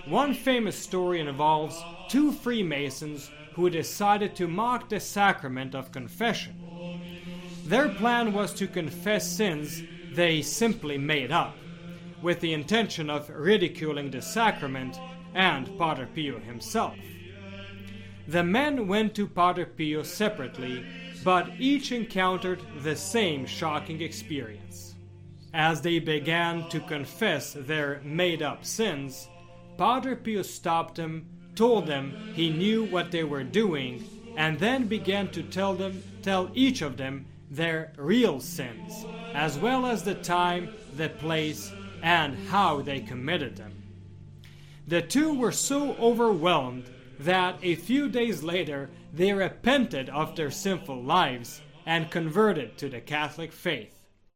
One famous story involves two Freemasons who decided to mock the sacrament of confession. Their plan was to confess sins they simply made up, with the intention of ridiculing the sacrament and Padre Pio himself. The men went to Padre Pio separately, but each encountered the same shocking experience. As they began to confess their made-up sins, Padre Pio stopped them, told them he knew what they were doing, and then began to tell each of them their real sins, as well as the time, the place, and how they committed them. The two were so overwhelmed that a few days later they repented of their sinful lives and converted to the Catholic faith.